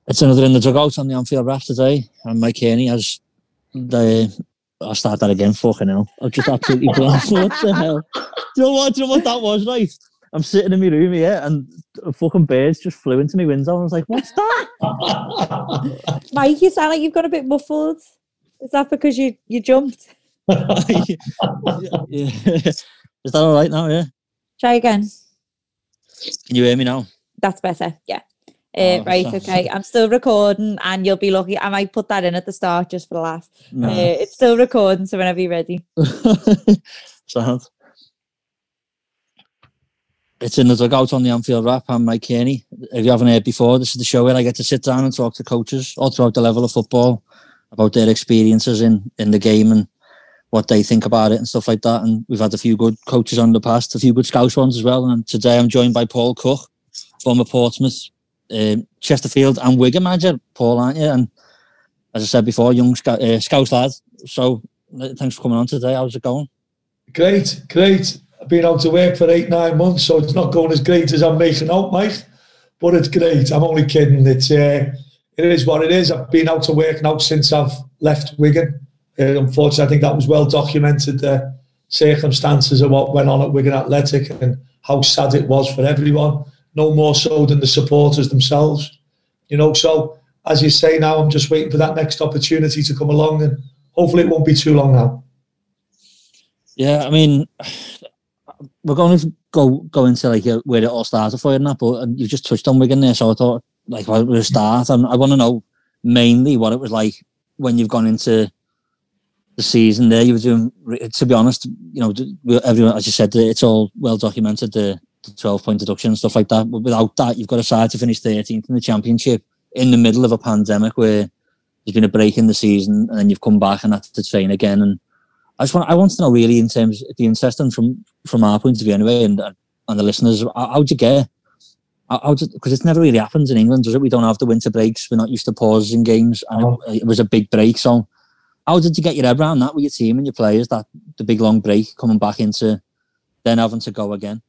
It's another in the dugout on the Anfield Wrap today, and Mike Kearney has the... I'll start that again, fucking hell. I've just absolutely blank. What the hell? Do you know what that was, right? I'm sitting in my room here, and a fucking birds just flew into my window. I was like, what's that? Mike, you sound like you've got a bit muffled. Is that because you jumped? Yeah. Is that all right now, yeah? Try again. Can you hear me now? That's better, yeah. Right, okay. I'm still recording, and you'll be lucky. I might put that in at the start just for the laugh. No. It's still recording, so whenever you're ready. Sound. It's in the dugout on the Anfield Wrap. I'm Mike Kearney. If you haven't heard before, this is the show where I get to sit down and talk to coaches all throughout the level of football about their experiences in the game and what they think about it and stuff like that. And we've had a few good coaches on the past, a few good Scouse ones as well. And today I'm joined by Paul Cook, former Portsmouth, Chesterfield and Wigan manager. Paul, aren't you? And as I said before, young Scouse lad. So thanks for coming on today. How's it going? Great. I've been out to work for 8-9 months, so it's not going as great as I'm making out, Mike. But it's great. I'm only kidding. It is what it is. I've been out to work now since I've left Wigan. Unfortunately, I think that was well documented, the circumstances of what went on at Wigan Athletic and how sad it was for everyone. No more so than the supporters themselves. So as you say now, I'm just waiting for that next opportunity to come along, and hopefully it won't be too long now. Yeah, I mean, we're going to go into like where it all started for you and that, but you've just touched on Wigan there, so I thought like we'll start, and I want to know mainly what it was like when you've gone into the season there. You were doing, to be honest, everyone, as you said, it's all well documented, the 12-point deduction and stuff like that, but without that, you've got a side to finish 13th in the Championship in the middle of a pandemic where there's been a break in the season, and then you've come back and had to train again. And I want to know really, in terms, it'd be interesting from our point of view anyway, and the listeners, how'd you get, because it never really happens in England, does it? We don't have the winter breaks, we're not used to pauses in games, and it was a big break. So how did you get your head around that with your team and your players, that the big long break coming back into then having to go again?